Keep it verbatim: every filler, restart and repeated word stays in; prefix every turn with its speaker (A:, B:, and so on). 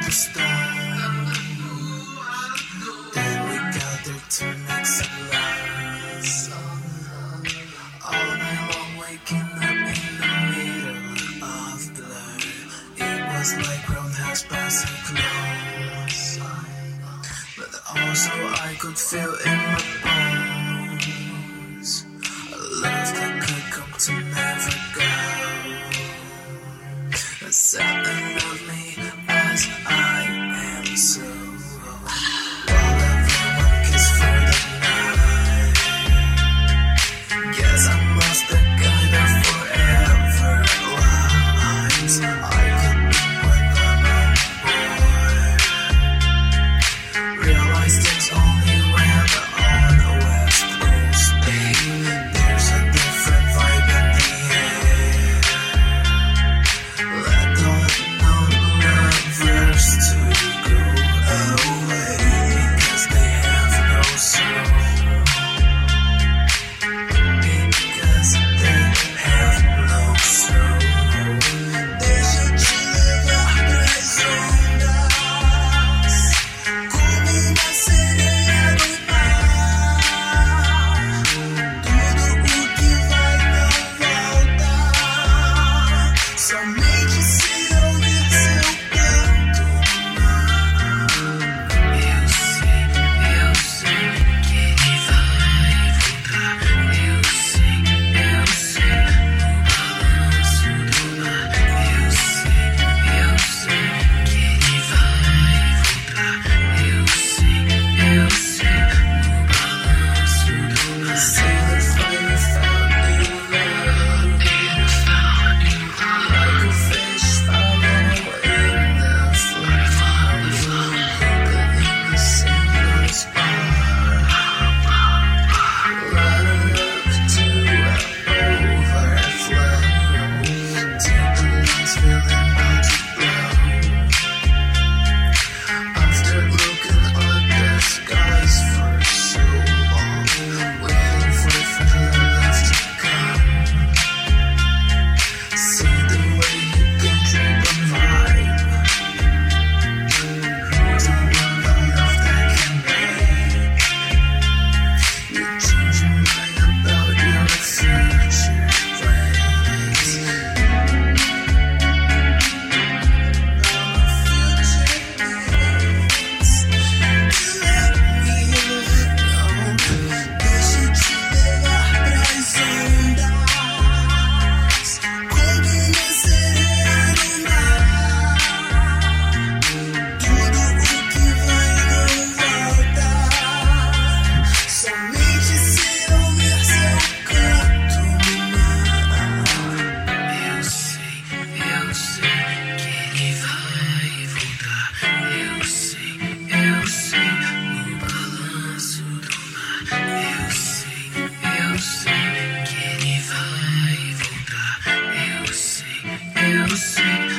A: the storm. Then we gathered to make some last. All night long waking up in the middle of blood. It was like roundhouse passing close. But also I could feel in my bones a love that could come to never go. A second of me as I am so. While everyone kiss for the night. Guess I must have kind of forever lies. I could be when I'm on board. Realize things only when on the west coast, babe. There's a different vibe in the air. Let all non-lovers to go away, because they have no soul. Because they have no soul. Deixa eu te levar pras ondas, como uma sereia no mar. Tudo o que vai não volta. Somente se ouvir seu canto no mar. Eu sei, eu sei que ele vai voltar. Eu sei, eu sei, no balanço do mar. Eu sei, eu sei que ele vai voltar. Eu sei, eu sei, no balanço do mar. Sailor finally found new love. Like a fish following in the flood. The innocent bar. Let her love to overflow. Till the lungs feeling about to blow. After looking at the skies for so long, waiting for further love to come. See the way you can drink and vibe. Who's the one the love that can make? You change your mind about your future plans. Deixa eu te levar pras ondas, como uma sereia no mar. Tudo o que vai não volta. Somente se ouvir seu canto no mar. Eu sei, eu sei que ele vai voltar. Eu sei, eu sei, no balanço do mar. Eu sei, eu sei que ele vai voltar. Eu sei, eu sei.